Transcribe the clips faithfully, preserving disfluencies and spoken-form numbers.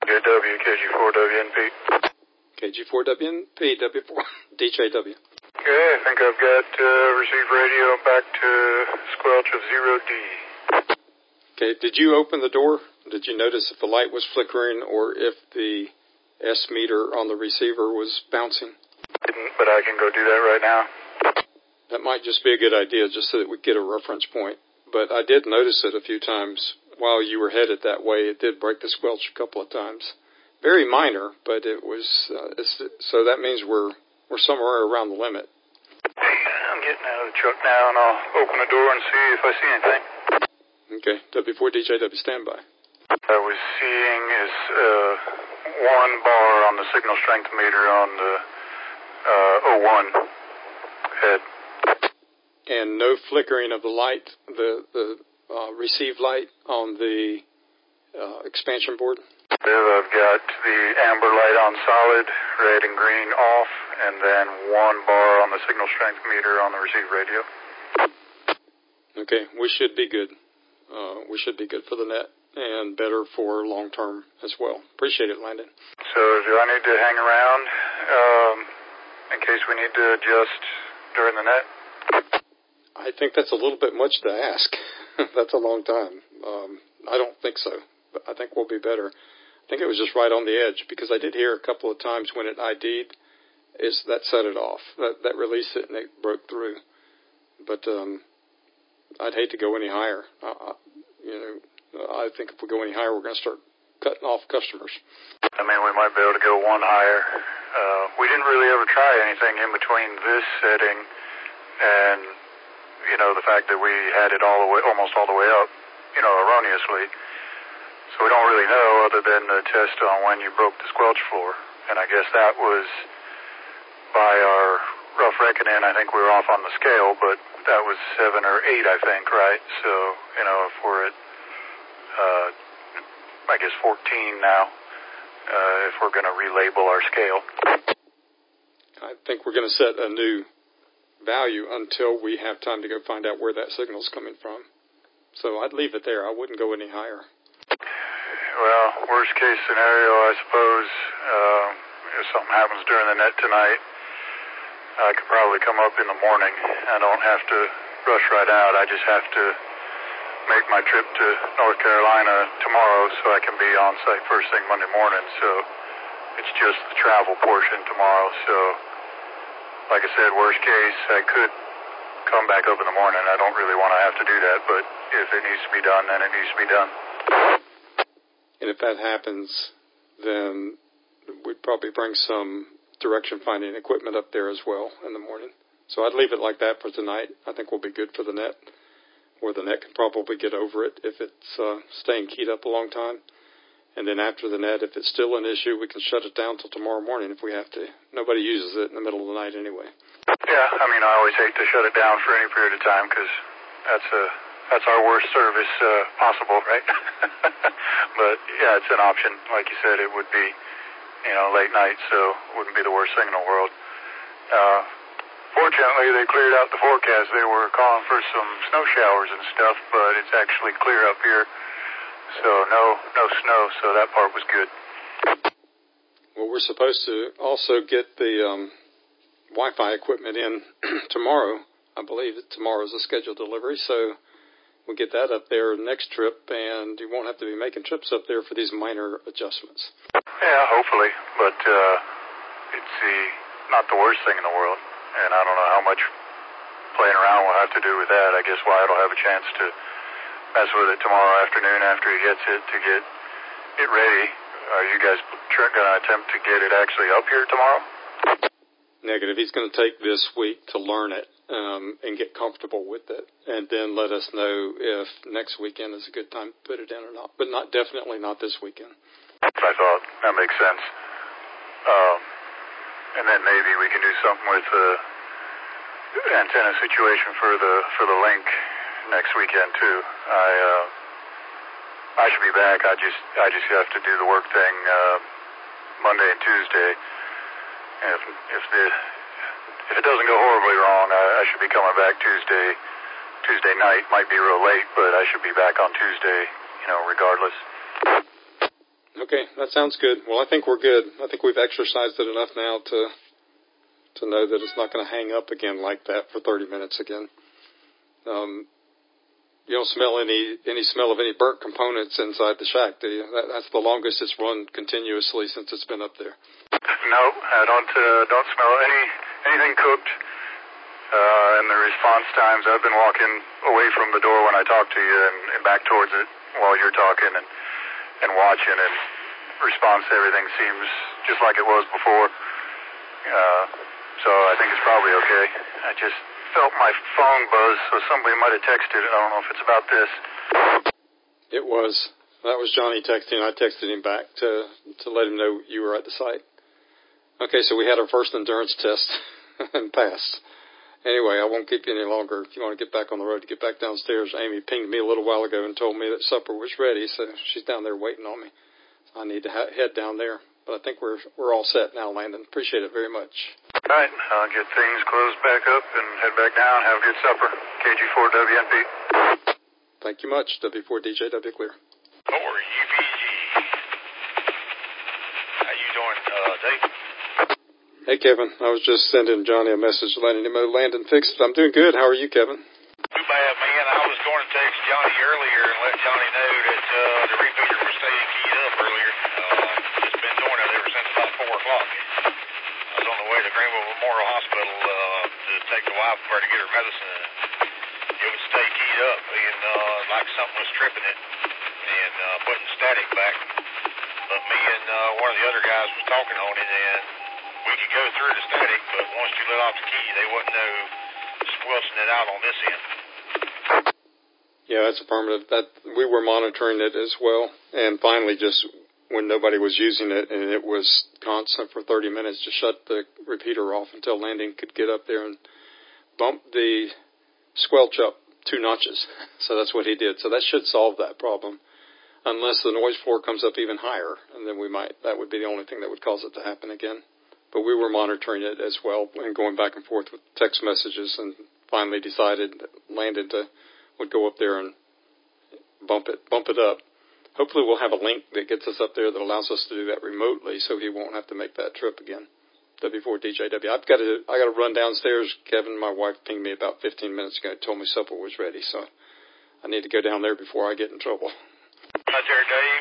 J W, K G four W N P. K G four W N P, W four, D J W. Okay, I think I've got uh, received radio back to squelch of zero D. Okay, did you open the door? Did you notice if the light was flickering or if the S meter on the receiver was bouncing? Didn't, but I can go do that right now. That might just be a good idea, just so that we get a reference point. But I did notice it a few times while you were headed that way. It did break the squelch a couple of times. Very minor, but it was. Uh, it's, so that means we're we're somewhere around the limit. I'm getting out of the truck now, and I'll open the door and see if I see anything. Okay, W four D J W, standby. I was seeing is uh, one bar on the signal strength meter on the uh, oh one head. And no flickering of the light, the, the uh, receive light on the uh, expansion board? I've got the amber light on solid, red and green off, and then one bar on the signal strength meter on the receive radio. Okay, we should be good. Uh, we should be good for the net and better for long term as well. Appreciate it, Landon. So do I need to hang around um, in case we need to adjust during the net? I think that's a little bit much to ask. That's a long time. Um, I don't think so. But I think we'll be better. I think it was just right on the edge because I did hear a couple of times when it I D'd, is that set it off. That, that released it and it broke through. But um, I'd hate to go any higher. Uh, you know, I think if we go any higher, we're going to start cutting off customers. I mean, we might be able to go one higher. Uh, we didn't really ever try anything in between this setting and, you know, the fact that we had it all the way, almost all the way up, you know, erroneously. So we don't really know other than the test on when you broke the squelch floor. And I guess that was by our rough reckoning. I think we were off on the scale, but that was seven or eight, I think, right? So, you know, if we're at, uh, I guess fourteen now, uh, if we're going to relabel our scale. I think we're going to set a new value until we have time to go find out where that signal's coming from. So I'd leave it there. I wouldn't go any higher. Well, worst case scenario, I suppose, uh, if something happens during the net tonight, I could probably come up in the morning. I don't have to rush right out. I just have to make my trip to North Carolina tomorrow so I can be on site first thing Monday morning. So it's just the travel portion tomorrow. So, like I said, worst case, I could come back up in the morning. I don't really want to have to do that, but if it needs to be done, then it needs to be done. And if that happens, then we'd probably bring some direction finding equipment up there as well in the morning. So I'd leave it like that for tonight. I think we'll be good for the net, or the net can probably get over it if it's uh, staying keyed up a long time. And then after the net, if it's still an issue, we can shut it down till tomorrow morning if we have to. Nobody uses it in the middle of the night anyway. Yeah, I mean, I always hate to shut it down for any period of time because that's a that's our worst service uh, possible, right? But yeah, it's an option. Like you said, it would be, you know, late night, so it wouldn't be the worst thing in the world. Uh, fortunately, they cleared out the forecast. They were calling for some snow showers and stuff, but it's actually clear up here. So no, no snow, so that part was good. Well, we're supposed to also get the um, Wi-Fi equipment in tomorrow. I believe that tomorrow is a scheduled delivery, so we'll get that up there next trip, and you won't have to be making trips up there for these minor adjustments. Yeah, hopefully, but uh, it's the, not the worst thing in the world, and I don't know how much playing around we'll have to do with that. I guess Wyatt will have a chance to mess with it tomorrow afternoon after he gets it to get it ready. Are you guys going to attempt to get it actually up here tomorrow? Negative. He's going to take this week to learn it um, and get comfortable with it, and then let us know if next weekend is a good time to put it in or not. But not definitely not this weekend. I thought that makes sense. Um, and then maybe we can do something with the antenna situation for the for the link next weekend too. I uh, I should be back. I just I just have to do the work thing uh, Monday and Tuesday. And if if the if it doesn't go horribly wrong, I, I should be coming back Tuesday. Tuesday night might be real late, but I should be back on Tuesday. You know, regardless. Okay, that sounds good. Well, I think we're good. I think we've exercised it enough now to to know that it's not going to hang up again like that for thirty minutes again. Um, you don't smell any any smell of any burnt components inside the shack, do you? That, that's the longest it's run continuously since it's been up there. No, I don't uh, don't smell any anything cooked. Uh, and the response times, I've been walking away from the door when I talk to you and, and back towards it while you're talking and, and watching, and response to everything seems just like it was before. Uh, so I think it's probably okay. I just felt my phone buzz, so somebody might have texted. I don't know if it's about this. It was. That was Johnny texting. I texted him back to, to let him know you were at the site. Okay, so we had our first endurance test and passed. Anyway, I won't keep you any longer. If you want to get back on the road, to get back downstairs, Amy pinged me a little while ago and told me that supper was ready, so she's down there waiting on me. I need to ha- head down there. But I think we're we're all set now, Landon. Appreciate it very much. All right. I'll get things closed back up and head back down. Have a good supper. K G four W N P. Thank you much. W four D J W clear. four U B G. How you doing, uh, Dave? Hey, Kevin. I was just sending Johnny a message letting him know Landon fixed it. I'm doing good. How are you, Kevin? Too bad, man. I was going to text Johnny earlier and let Johnny know that uh, the repeater was staying keyed up earlier. Uh, it's been doing it ever since about four o'clock. I was on the way to Greenville Memorial Hospital uh, to take the wife over to get her medicine. It would stay keyed up, and uh, like something was tripping it and uh, putting static back. But me and uh, one of the other guys was talking on it, and we could go through the static, but once you let off the key, they wouldn't know squelching it out on this end. Yeah, that's affirmative. That we were monitoring it as well, and finally, just when nobody was using it and it was constant for thirty minutes, just shut the repeater off until Landon could get up there and bump the squelch up two notches. So that's what he did. So that should solve that problem, unless the noise floor comes up even higher, and then we might. That would be the only thing that would cause it to happen again. But we were monitoring it as well and going back and forth with text messages, and finally decided that Landon to, would go up there and bump it, bump it up. Hopefully we'll have a link that gets us up there that allows us to do that remotely, so he won't have to make that trip again. W four D J W. I've got to, I got to run downstairs. Kevin, my wife, pinged me about fifteen minutes ago and told me supper was ready, so I need to go down there before I get in trouble. Right there, Dave.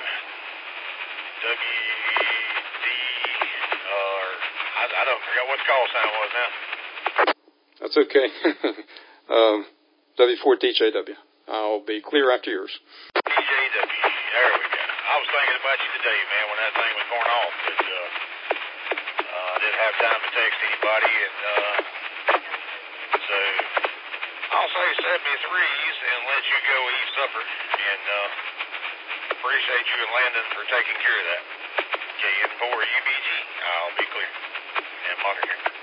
W D, or I, I don't forget what the call sign was now. That's okay. um, W four D J W. I'll be clear after yours. D J W. There we go. I was thinking about you today, man, when that thing was going off. But, uh, uh, I didn't have time to text anybody, and uh, so I'll say seventy-threes and let you go eat supper. And uh, appreciate you and Landon for taking care of that. K N four U B G. I'll be clear and monitoring.